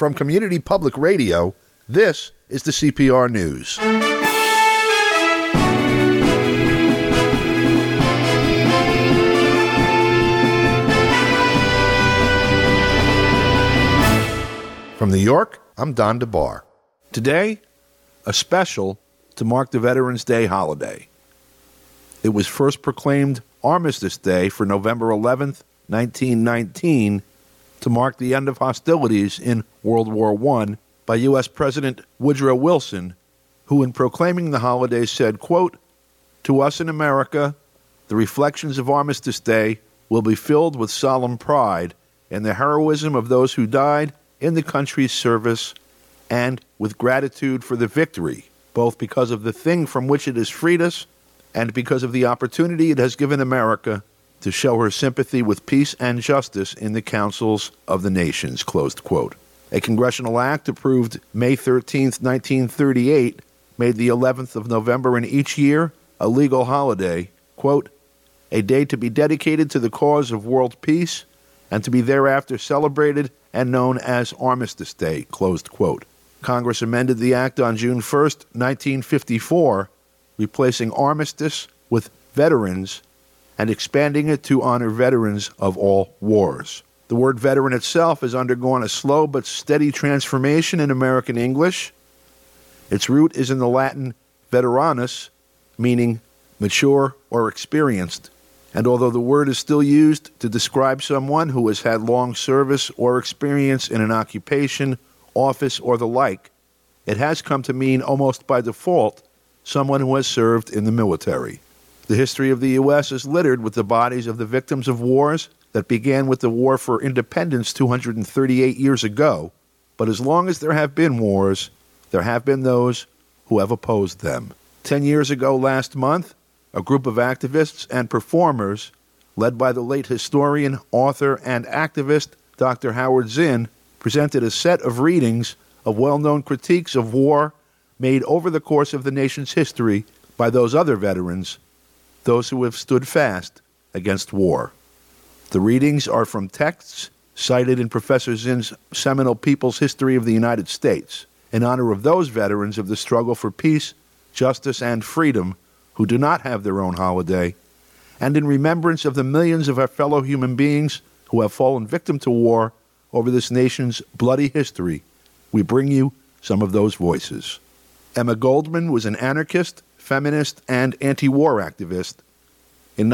From Community Public Radio, this is the CPR News. From New York, I'm Don DeBar. Today, a special to mark the Veterans Day holiday. It was first proclaimed Armistice Day for November 11th, 1919, to mark the end of hostilities in World War I by U.S. President Woodrow Wilson, who in proclaiming the holiday said, quote, "To us in America, the reflections of Armistice Day will be filled with solemn pride in the heroism of those who died in the country's service and with gratitude for the victory, both because of the thing from which it has freed us and because of the opportunity it has given America to show her sympathy with peace and justice in the councils of the nations," closed quote. A congressional act approved May 13, 1938, made the 11th of November in each year a legal holiday, quote, "a day to be dedicated to the cause of world peace and to be thereafter celebrated and known as Armistice Day," closed quote. Congress amended the act on June 1st, 1954, replacing armistice with veterans and expanding it to honor veterans of all wars. The word veteran itself has undergone a slow but steady transformation in American English. Its root is in the Latin veteranus, meaning mature or experienced. And although the word is still used to describe someone who has had long service or experience in an occupation, office, or the like, it has come to mean almost by default someone who has served in the military. The history of the U.S. is littered with the bodies of the victims of wars that began with the War for Independence 238 years ago, but as long as there have been wars, there have been those who have opposed them. 10 years ago last month, a group of activists and performers, led by the late historian, author, and activist Dr. Howard Zinn, presented a set of readings of well-known critiques of war made over the course of the nation's history by those other veterans, those who have stood fast against war. The readings are from texts cited in Professor Zinn's seminal People's History of the United States, in honor of those veterans of the struggle for peace, justice, and freedom who do not have their own holiday, and in remembrance of the millions of our fellow human beings who have fallen victim to war over this nation's bloody history. We bring you some of those voices. Emma Goldman was an anarchist, feminist, and anti-war activist. In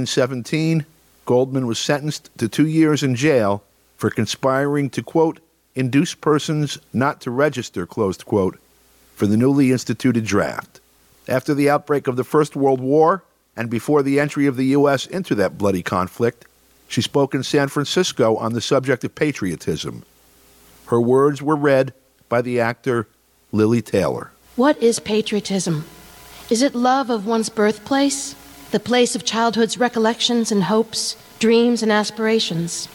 1917, Goldman was sentenced to 2 years in jail for conspiring to, quote, "induce persons not to register," closed quote, for the newly instituted draft. After the outbreak of the First World War, and before the entry of the U.S. into that bloody conflict, she spoke in San Francisco on the subject of patriotism. Her words were read by the actor Lily Taylor. What is patriotism? Is it love of one's birthplace, the place of childhood's recollections and hopes, dreams and aspirations?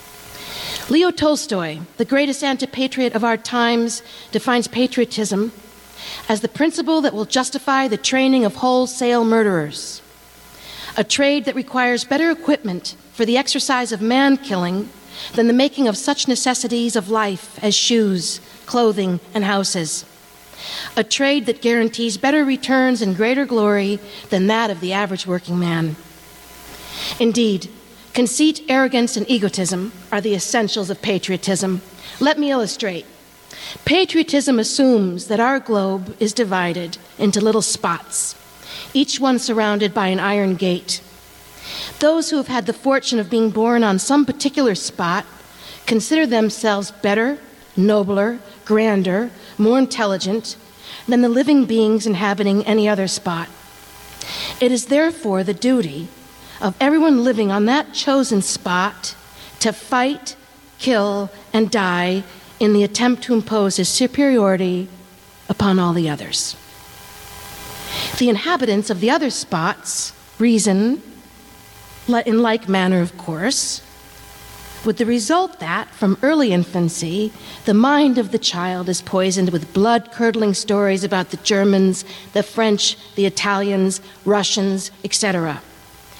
Leo Tolstoy, the greatest anti-patriot of our times, defines patriotism as the principle that will justify the training of wholesale murderers, a trade that requires better equipment for the exercise of man-killing than the making of such necessities of life as shoes, clothing, and houses, a trade that guarantees better returns and greater glory than that of the average working man. Indeed, conceit, arrogance, and egotism are the essentials of patriotism. Let me illustrate. Patriotism assumes that our globe is divided into little spots, each one surrounded by an iron gate. Those who have had the fortune of being born on some particular spot consider themselves better, nobler, grander, more intelligent than the living beings inhabiting any other spot. It is therefore the duty of everyone living on that chosen spot to fight, kill, and die in the attempt to impose his superiority upon all the others. The inhabitants of the other spots reason in like manner, of course, with the result that, from early infancy, the mind of the child is poisoned with blood-curdling stories about the Germans, the French, the Italians, Russians, etc.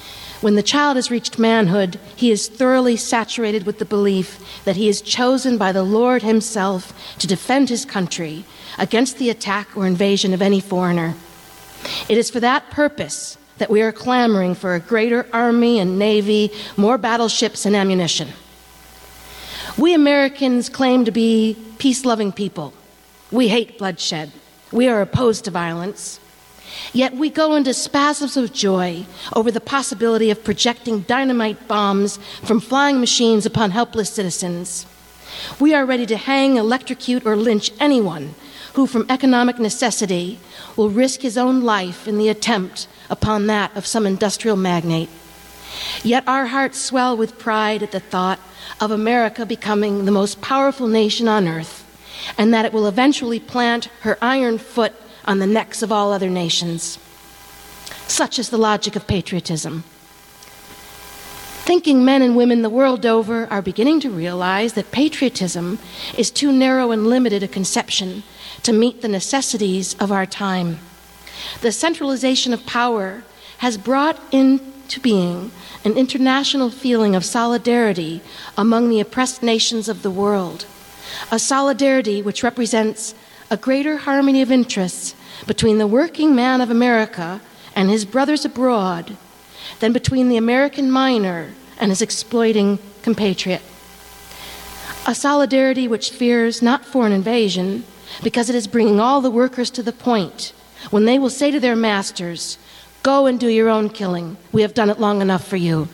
When the child has reached manhood, he is thoroughly saturated with the belief that he is chosen by the Lord himself to defend his country against the attack or invasion of any foreigner. It is for that purpose that we are clamoring for a greater army and navy, more battleships and ammunition. We Americans claim to be peace-loving people. We hate bloodshed. We are opposed to violence. Yet we go into spasms of joy over the possibility of projecting dynamite bombs from flying machines upon helpless citizens. We are ready to hang, electrocute, or lynch anyone who, from economic necessity, will risk his own life in the attempt upon that of some industrial magnate. Yet our hearts swell with pride at the thought of America becoming the most powerful nation on earth, and that it will eventually plant her iron foot on the necks of all other nations. Such is the logic of patriotism. Thinking men and women the world over are beginning to realize that patriotism is too narrow and limited a conception to meet the necessities of our time. The centralization of power has brought into being an international feeling of solidarity among the oppressed nations of the world, a solidarity which represents a greater harmony of interests between the working man of America and his brothers abroad than between the American miner and his exploiting compatriot. A solidarity which fears not foreign invasion because it is bringing all the workers to the point when they will say to their masters, "Go and do your own killing. We have done it long enough for you."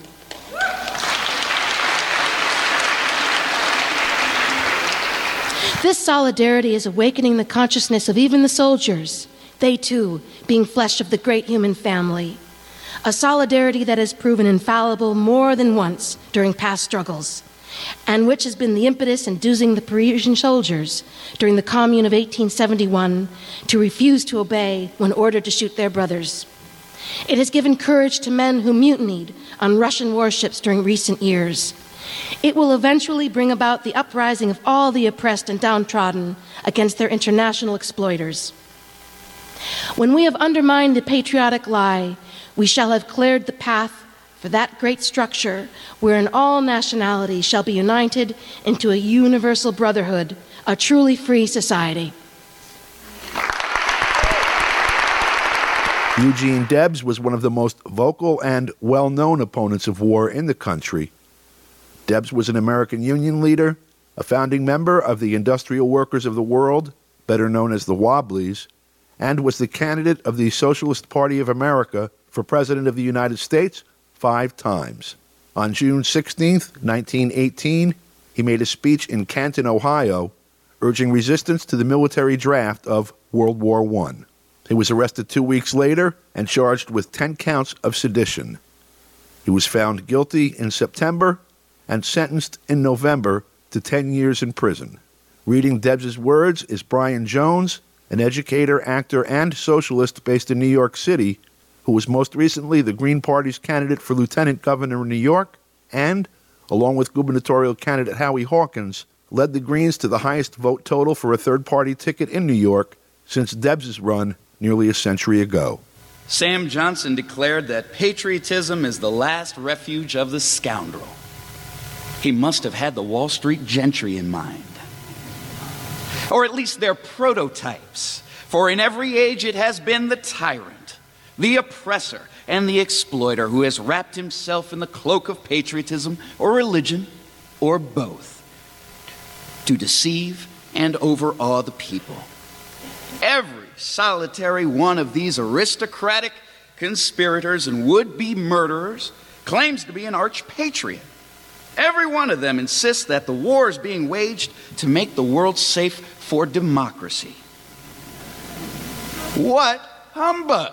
This solidarity is awakening the consciousness of even the soldiers, they too being flesh of the great human family. A solidarity that has proven infallible more than once during past struggles, and which has been the impetus inducing the Parisian soldiers during the Commune of 1871 to refuse to obey when ordered to shoot their brothers. It has given courage to men who mutinied on Russian warships during recent years. It will eventually bring about the uprising of all the oppressed and downtrodden against their international exploiters. When we have undermined the patriotic lie, we shall have cleared the path for that great structure wherein all nationalities shall be united into a universal brotherhood, a truly free society. Eugene Debs was one of the most vocal and well-known opponents of war in the country. Debs was an American Union leader, a founding member of the Industrial Workers of the World, better known as the Wobblies, and was the candidate of the Socialist Party of America for President of the United States 5 times. On June 16, 1918, he made a speech in Canton, Ohio, urging resistance to the military draft of World War I. He was arrested 2 weeks later and charged with 10 counts of sedition. He was found guilty in September and sentenced in November to 10 years in prison. Reading Debs's words is Brian Jones, an educator, actor, and socialist based in New York City, who was most recently the Green Party's candidate for lieutenant governor in New York and, along with gubernatorial candidate Howie Hawkins, led the Greens to the highest vote total for a third-party ticket in New York since Debs's run nearly a century ago. Sam Johnson declared that patriotism is the last refuge of the scoundrel. He must have had the Wall Street gentry in mind. Or at least their prototypes. For in every age it has been the tyrant, the oppressor, and the exploiter who has wrapped himself in the cloak of patriotism or religion, or both, to deceive and overawe the people. Every solitary one of these aristocratic conspirators and would-be murderers claims to be an arch-patriot. Every one of them insists that the war is being waged to make the world safe for democracy. What humbug!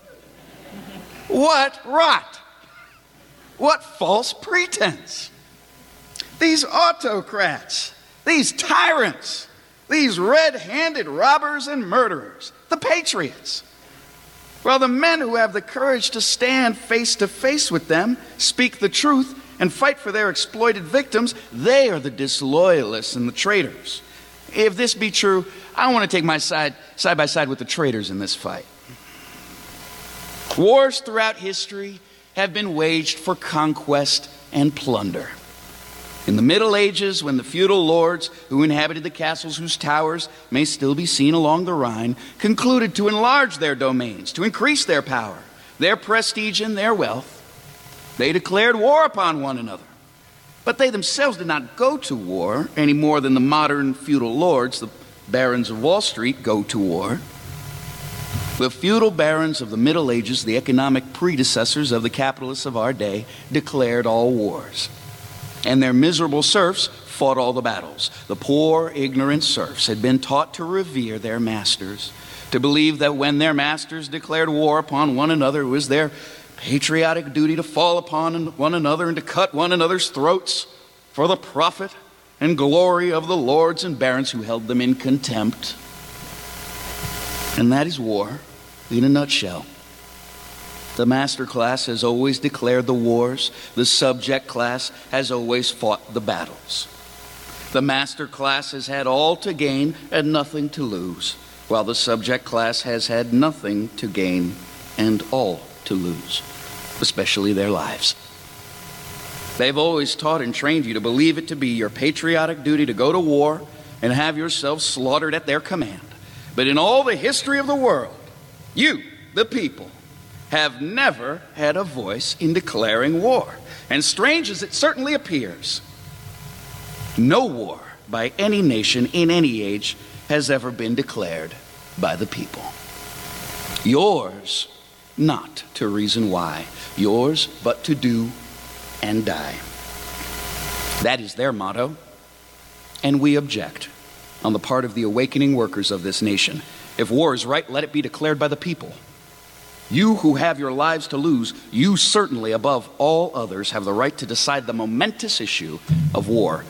What rot! What false pretense! These autocrats, these tyrants, these red-handed robbers and murderers, the patriots. Well, the men who have the courage to stand face to face with them, speak the truth, and fight for their exploited victims, they are the disloyalists and the traitors. If this be true, I want to take my side by side with the traitors in this fight. Wars throughout history have been waged for conquest and plunder. In the Middle Ages, when the feudal lords who inhabited the castles whose towers may still be seen along the Rhine concluded to enlarge their domains, to increase their power, their prestige, and their wealth, they declared war upon one another. But they themselves did not go to war any more than the modern feudal lords, the barons of Wall Street, go to war. The feudal barons of the Middle Ages, the economic predecessors of the capitalists of our day, declared all wars. And their miserable serfs fought all the battles. The poor, ignorant serfs had been taught to revere their masters, to believe that when their masters declared war upon one another, it was their patriotic duty to fall upon one another and to cut one another's throats for the profit and glory of the lords and barons who held them in contempt. And that is war in a nutshell. The master class has always declared the wars. The subject class has always fought the battles. The master class has had all to gain and nothing to lose, while the subject class has had nothing to gain and all to lose, especially their lives. They've always taught and trained you to believe it to be your patriotic duty to go to war and have yourselves slaughtered at their command. But in all the history of the world, you, the people, have never had a voice in declaring war. And strange as it certainly appears, no war by any nation in any age has ever been declared by the people. Yours, not to reason why. Yours, but to do and die. That is their motto, and we object on the part of the awakening workers of this nation. If war is right, let it be declared by the people. You who have your lives to lose, you certainly, above all others, have the right to decide the momentous issue of war.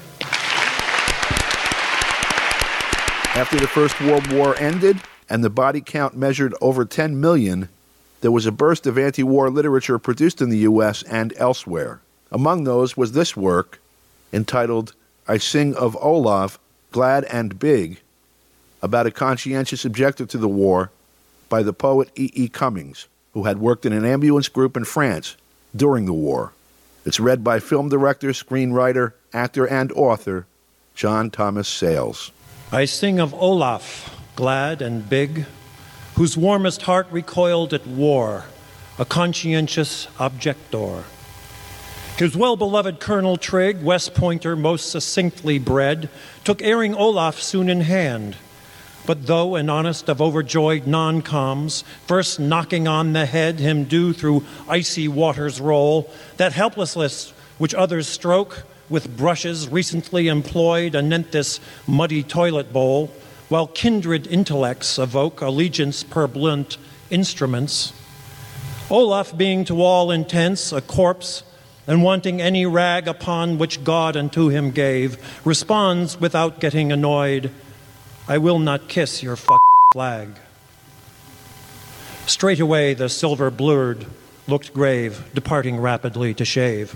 After the First World War ended and the body count measured over 10 million, there was a burst of anti-war literature produced in the U.S. and elsewhere. Among those was this work, entitled I Sing of Olaf, Glad and Big, about a conscientious objector to the war by the poet E.E. Cummings, who had worked in an ambulance group in France during the war. It's read by film director, screenwriter, actor, and author John Thomas Sayles. I sing of Olaf, glad and big, whose warmest heart recoiled at war, a conscientious objector. His well-beloved Colonel Trigg, West Pointer most succinctly bred, took erring Olaf soon in hand. But though an honest of overjoyed non-coms, first knocking on the head him do through icy waters roll, that helplessness which others stroke with brushes recently employed anent this muddy toilet bowl, while kindred intellects evoke allegiance per blunt instruments. Olaf being to all intents a corpse, and wanting any rag upon which God unto him gave, responds without getting annoyed, I will not kiss your flag. Straightway the silver blurred looked grave, departing rapidly to shave.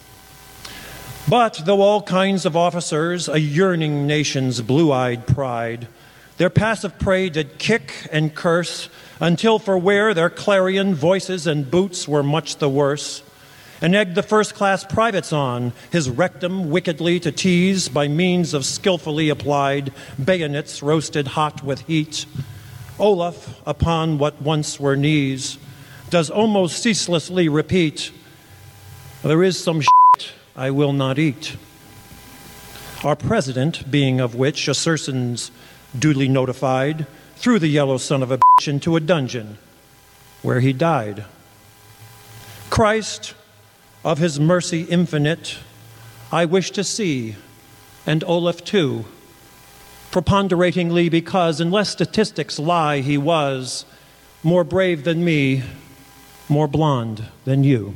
But though all kinds of officers, a yearning nation's blue-eyed pride, their passive prey did kick and curse, until for wear their clarion voices and boots were much the worse, and egged the first-class privates on, his rectum wickedly to tease by means of skillfully applied bayonets roasted hot with heat. Olaf, upon what once were knees, does almost ceaselessly repeat, there is some shit I will not eat. Our president, being of which assertions duly notified, threw the yellow son of a bitch into a dungeon, where he died. Christ, of his mercy infinite, I wish to see, and Olaf too, preponderatingly because, unless statistics lie, he was more brave than me, more blonde than you.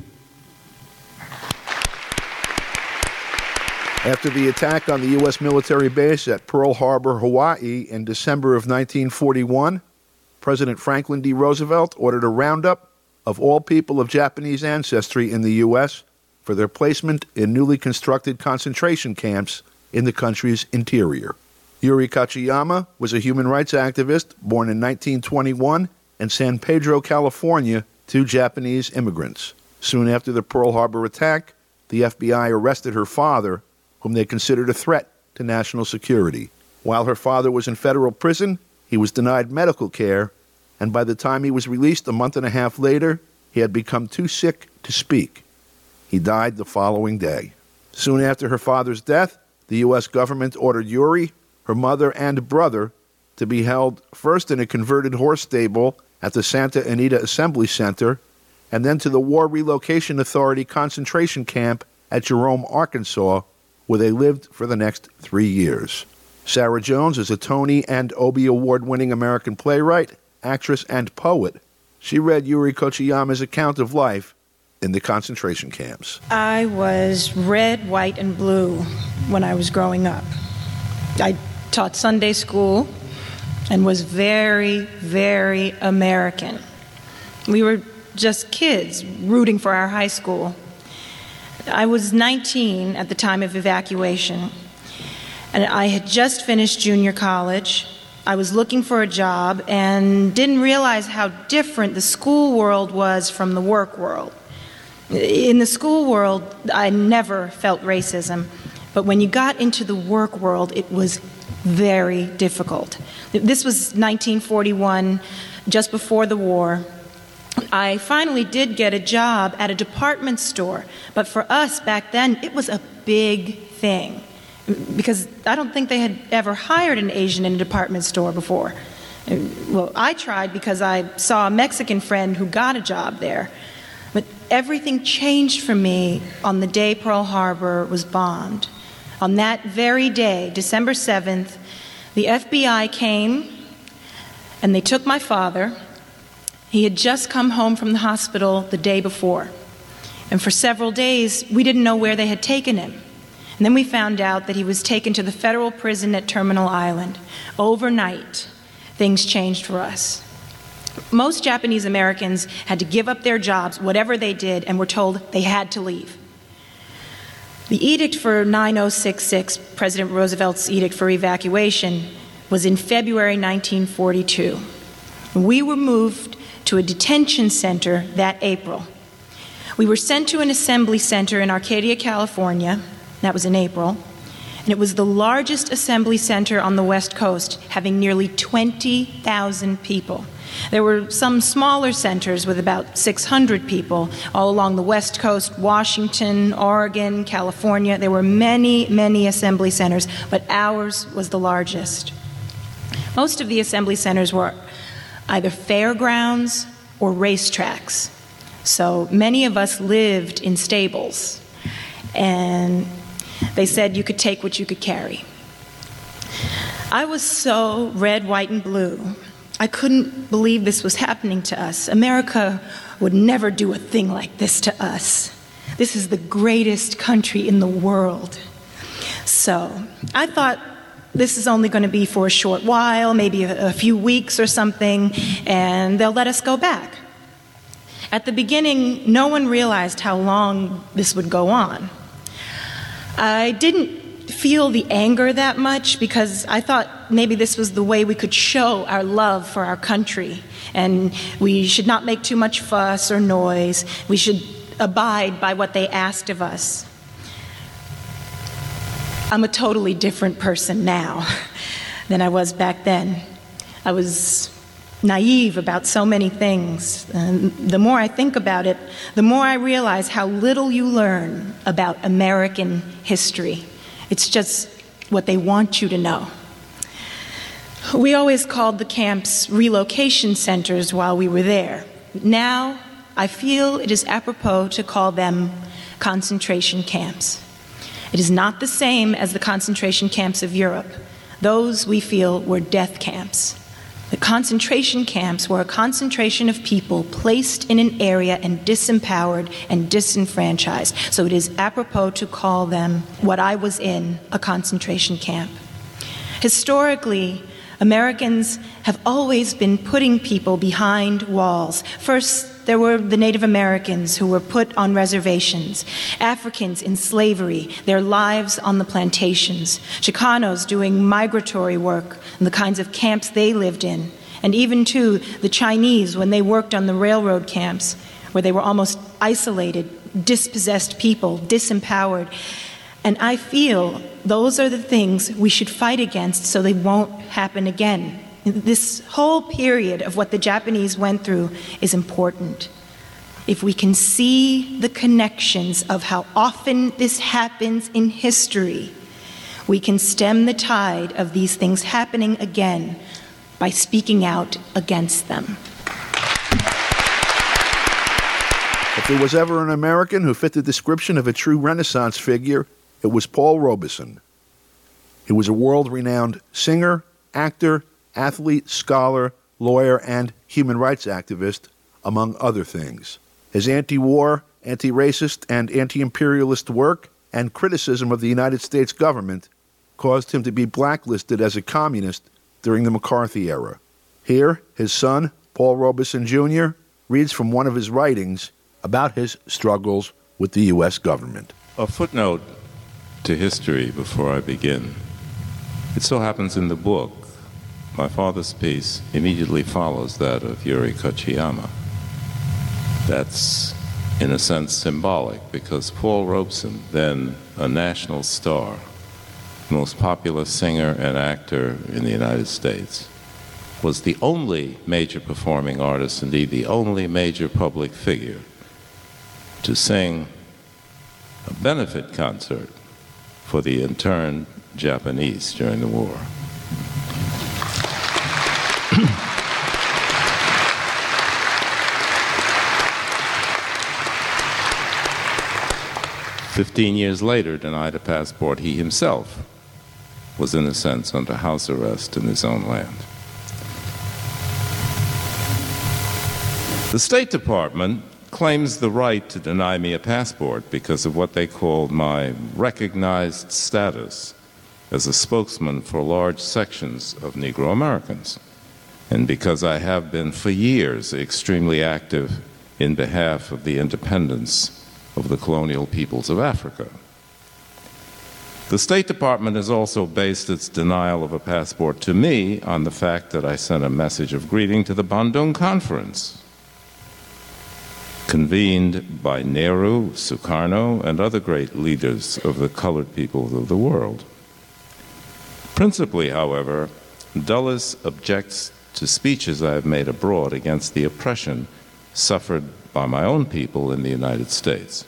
After the attack on the U.S. military base at Pearl Harbor, Hawaii in December of 1941, President Franklin D. Roosevelt ordered a roundup of all people of Japanese ancestry in the U.S. for their placement in newly constructed concentration camps in the country's interior. Yuri Kachiyama was a human rights activist born in 1921 in San Pedro, California, to Japanese immigrants. Soon after the Pearl Harbor attack, the FBI arrested her father, whom they considered a threat to national security. While her father was in federal prison, he was denied medical care, and by the time he was released a month and a half later, he had become too sick to speak. He died the following day. Soon after her father's death, the U.S. government ordered Yuri, her mother, and brother to be held first in a converted horse stable at the Santa Anita Assembly Center, and then to the War Relocation Authority concentration camp at Jerome, Arkansas, where they lived for the next 3 years. Sarah Jones is a Tony and Obie Award-winning American playwright, actress, and poet. She read Yuri Kochiyama's account of life in the concentration camps. I was red, white, and blue when I was growing up. I taught Sunday school and was very, very American. We were just kids rooting for our high school. I was 19 at the time of evacuation, and I had just finished junior college. I was looking for a job and didn't realize how different the school world was from the work world. In the school world, I never felt racism, but when you got into the work world, it was very difficult. This was 1941, just before the war. I finally did get a job at a department store, but for us back then, it was a big thing, because I don't think they had ever hired an Asian in a department store before. Well, I tried because I saw a Mexican friend who got a job there. But everything changed for me on the day Pearl Harbor was bombed. On that very day, December 7th, the FBI came and they took my father. He had just come home from the hospital the day before. And for several days, we didn't know where they had taken him. And then we found out that he was taken to the federal prison at Terminal Island. Overnight, things changed for us. Most Japanese Americans had to give up their jobs, whatever they did, and were told they had to leave. The edict for 9066, President Roosevelt's edict for evacuation, was in February 1942. We were moved to a detention center that April. We were sent to an assembly center in Arcadia, California. That was in April. And it was the largest assembly center on the West Coast, having nearly 20,000 people. There were some smaller centers with about 600 people all along the West Coast, Washington, Oregon, California. There were many, many assembly centers, but ours was the largest. Most of the assembly centers were either fairgrounds or racetracks. So many of us lived in stables, and they said you could take what you could carry. I was so red, white, and blue. I couldn't believe this was happening to us. America would never do a thing like this to us. This is the greatest country in the world. So I thought this is only going to be for a short while, maybe a few weeks or something, and they'll let us go back. At the beginning, no one realized how long this would go on. I didn't feel the anger that much because I thought maybe this was the way we could show our love for our country, and we should not make too much fuss or noise. We should abide by what they asked of us. I'm a totally different person now than I was back then. I was naive about so many things. And the more I think about it, the more I realize how little you learn about American history. It's just what they want you to know. We always called the camps relocation centers while we were there. Now, I feel it is apropos to call them concentration camps. It is not the same as the concentration camps of Europe. Those, we feel, were death camps. The concentration camps were a concentration of people placed in an area and disempowered and disenfranchised. So it is apropos to call them, what I was in, a concentration camp. Historically, Americans have always been putting people behind walls. First, there were the Native Americans who were put on reservations, Africans in slavery, their lives on the plantations, Chicanos doing migratory work and the kinds of camps they lived in, and even, too, the Chinese when they worked on the railroad camps, where they were almost isolated, dispossessed people, disempowered. And I feel those are the things we should fight against so they won't happen again. This whole period of what the Japanese went through is important. If we can see the connections of how often this happens in history, we can stem the tide of these things happening again by speaking out against them. If there was ever an American who fit the description of a true Renaissance figure, it was Paul Robeson. He was a world-renowned singer, actor, athlete, scholar, lawyer, and human rights activist, among other things. His anti-war, anti-racist, and anti-imperialist work and criticism of the United States government caused him to be blacklisted as a communist during the McCarthy era. Here, his son, Paul Robeson Jr., reads from one of his writings about his struggles with the U.S. government. A footnote to history before I begin. It so happens in the book, my father's piece immediately follows that of Yuri Kochiyama. That's, in a sense, symbolic, because Paul Robeson, then a national star, most popular singer and actor in the United States, was the only major performing artist, indeed the only major public figure, to sing a benefit concert for the interned Japanese during the war. "15 years later, denied a passport, he himself was, in a sense, under house arrest in his own land. The State Department claims the right to deny me a passport because of what they called my recognized status as a spokesman for large sections of Negro Americans, and because I have been for years extremely active in behalf of the independence of the colonial peoples of Africa. The State Department has also based its denial of a passport to me on the fact that I sent a message of greeting to the Bandung Conference, convened by Nehru, Sukarno, and other great leaders of the colored peoples of the world. Principally, however, Dulles objects to speeches I have made abroad against the oppression suffered by my own people in the United States.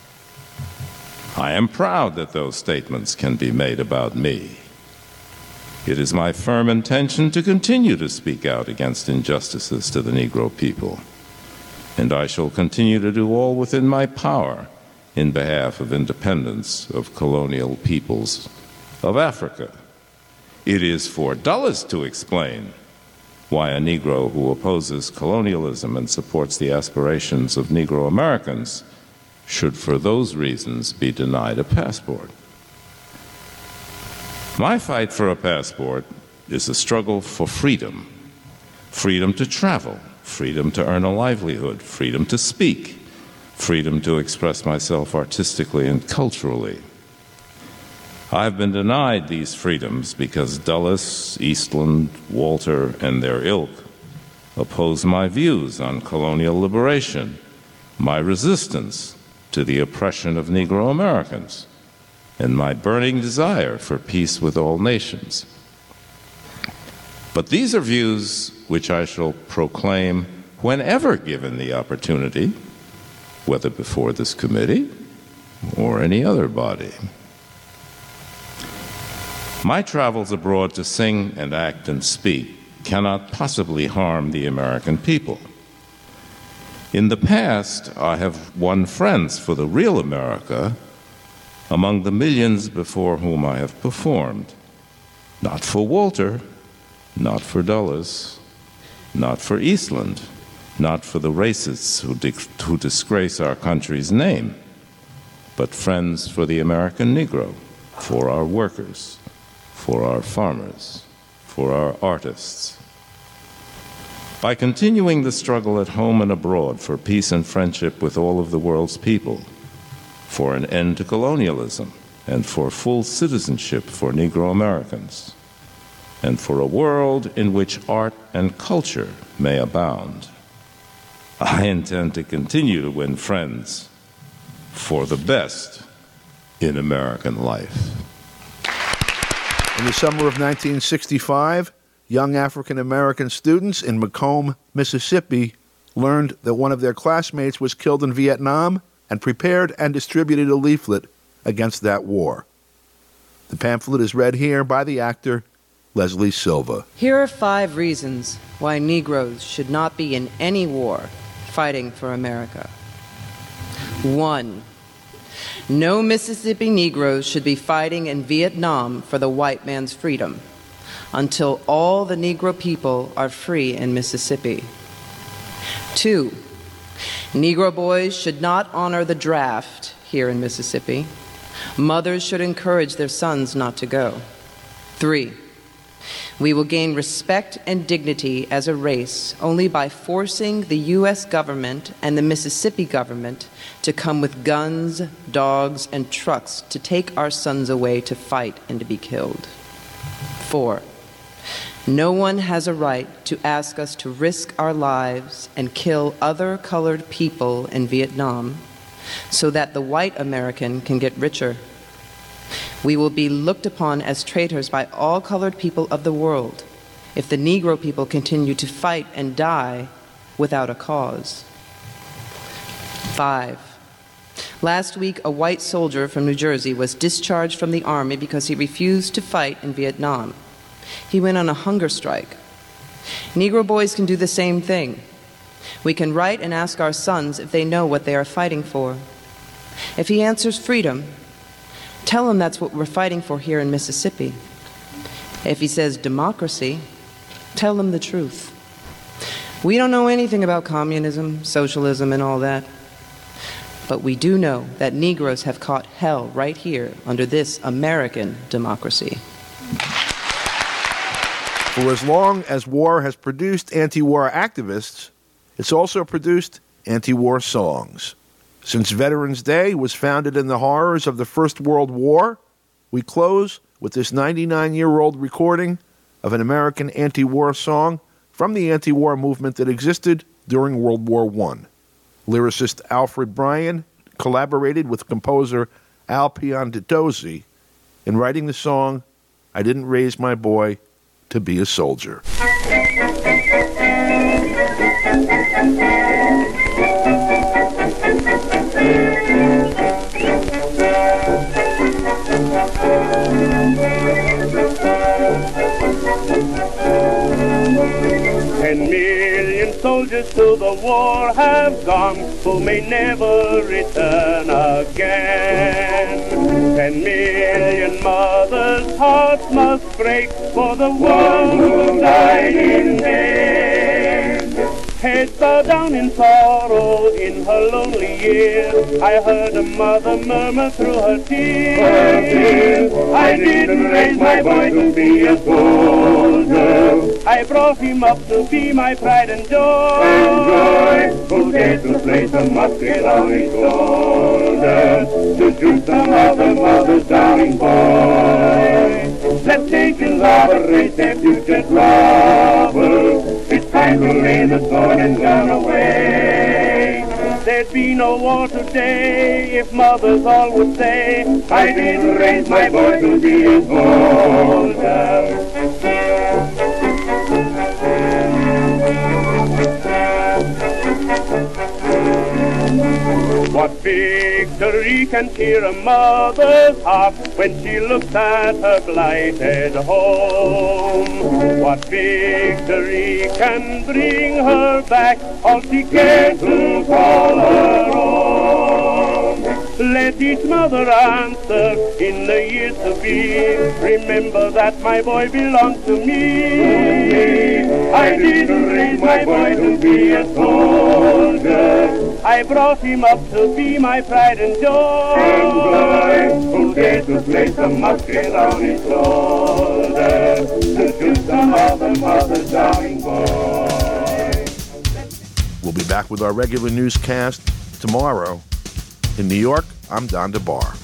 I am proud that those statements can be made about me. It is my firm intention to continue to speak out against injustices to the Negro people, and I shall continue to do all within my power in behalf of independence of colonial peoples of Africa. It is for Dulles to explain why a Negro who opposes colonialism and supports the aspirations of Negro Americans should, for those reasons, be denied a passport. My fight for a passport is a struggle for freedom, freedom to travel, freedom to earn a livelihood, freedom to speak, freedom to express myself artistically and culturally. I've been denied these freedoms because Dulles, Eastland, Walter, and their ilk oppose my views on colonial liberation, my resistance to the oppression of Negro Americans, and my burning desire for peace with all nations. But these are views which I shall proclaim whenever given the opportunity, whether before this committee or any other body. My travels abroad to sing and act and speak cannot possibly harm the American people. In the past, I have won friends for the real America among the millions before whom I have performed. Not for Walter, not for Dulles, not for Eastland, not for the racists who disgrace our country's name, but friends for the American Negro, for our workers, for our farmers, for our artists. By continuing the struggle at home and abroad for peace and friendship with all of the world's people, for an end to colonialism, and for full citizenship for Negro Americans, and for a world in which art and culture may abound, I intend to continue to win friends for the best in American life. In the summer of 1965, young African-American students in Macomb, Mississippi, learned that one of their classmates was killed in Vietnam and prepared and distributed a leaflet against that war. The pamphlet is read here by the actor Leslie Silva. Here are 5 reasons why Negroes should not be in any war fighting for America. 1. No Mississippi Negroes should be fighting in Vietnam for the white man's freedom until all the Negro people are free in Mississippi. 2. Negro boys should not honor the draft here in Mississippi. Mothers should encourage their sons not to go. 3. We will gain respect and dignity as a race only by forcing the U.S. government and the Mississippi government to come with guns, dogs, and trucks to take our sons away to fight and to be killed. 4. No one has a right to ask us to risk our lives and kill other colored people in Vietnam so that the white American can get richer. We will be looked upon as traitors by all colored people of the world if the Negro people continue to fight and die without a cause. 5. Last week, a white soldier from New Jersey was discharged from the Army because he refused to fight in Vietnam. He went on a hunger strike. Negro boys can do the same thing. We can write and ask our sons if they know what they are fighting for. If he answers freedom, tell him that's what we're fighting for here in Mississippi. If he says democracy, tell him the truth. We don't know anything about communism, socialism, and all that. But we do know that Negroes have caught hell right here under this American democracy. For as long as war has produced anti-war activists, it's also produced anti-war songs. Since Veterans Day was founded in the horrors of the First World War, we close with this 99-year-old recording of an American anti-war song from the anti-war movement that existed during World War I. Lyricist Alfred Bryan collaborated with composer Al Piantatozzi in writing the song, "I Didn't Raise My Boy to Be a Soldier." Soldiers to the war have gone, who may never return again. 10 million mothers' hearts must break for the one who died in vain. Head bowed down in sorrow in her lonely years, I heard a mother murmur through her tears, I didn't raise my boy to be a soldier, I brought him up to be my pride and joy, who dared to place a musket on his shoulder, to shoot some other mother's darling boy. Let's take in love a race, their future trouble, it's time to lay the sword and gun away. There'd be no war today if mothers all would say, I didn't raise my boy to be a soldier. What victory can cheer a mother's heart when she looks at her blighted home? What victory can bring her back all she cares to call her own? Let each mother answer in the years to be, remember that my boy belongs to me. I didn't raise my boy to be a soldier, I brought him up to be my pride and joy, who dared to place a musket on his shoulder, to shoot some other mother's darling boy. We'll be back with our regular newscast tomorrow. In New York, I'm Don DeBar.